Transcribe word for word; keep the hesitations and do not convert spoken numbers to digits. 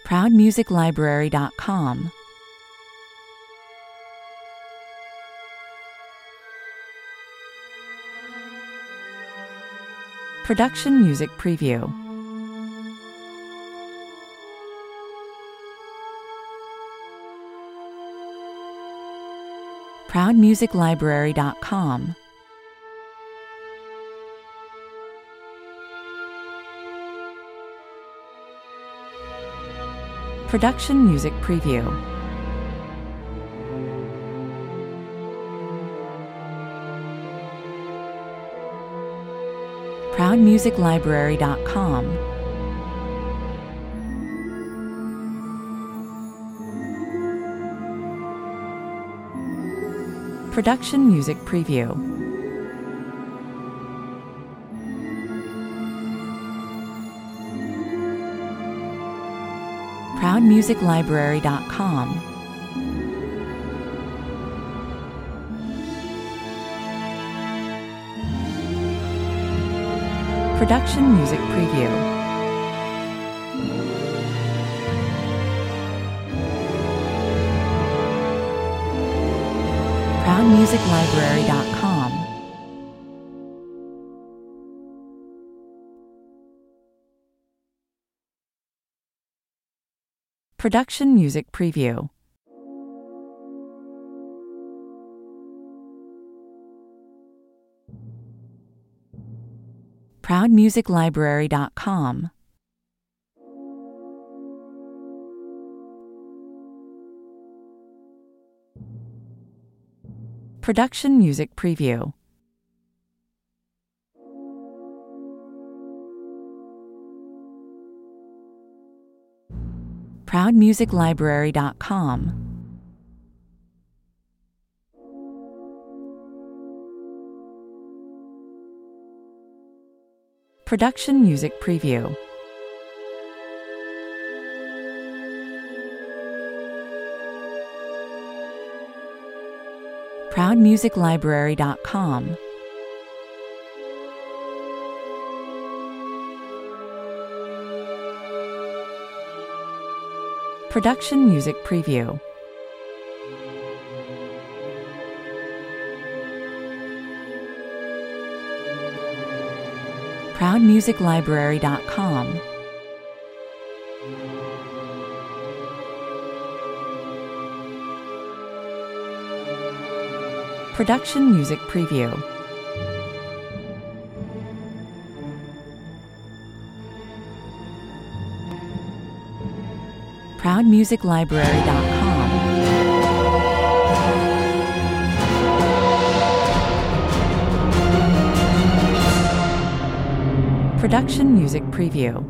proud music library dot com, Production Music Preview. proud music library dot com, Production Music Preview. proud music library dot com, Production Music Preview. proud music library dot com, Production Music Preview. proud music library dot com, Production Music Preview. proud music library dot com, Production Music Preview. proud music library dot com, Production Music Preview. proud music library dot com, Production Music Preview. proud music library dot com, Production Music Preview. proud music library dot com, Production Music Preview.